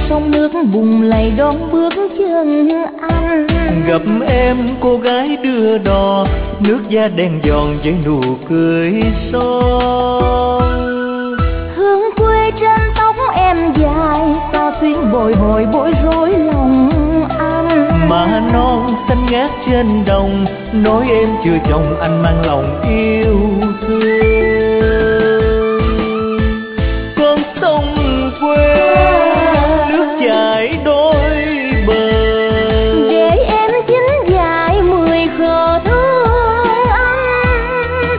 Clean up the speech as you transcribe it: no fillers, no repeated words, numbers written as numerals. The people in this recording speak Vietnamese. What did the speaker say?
sông nước bùng lầy đón bước chân anh. Gặp em cô gái đưa đò, nước da đen giòn với nụ cười son. Hương quê trên tóc em dài, ta xuyên bồi hồi bối rối lòng anh. Mà non xanh ngát trên đồng, nói em chưa chồng anh mang lòng yêu thương.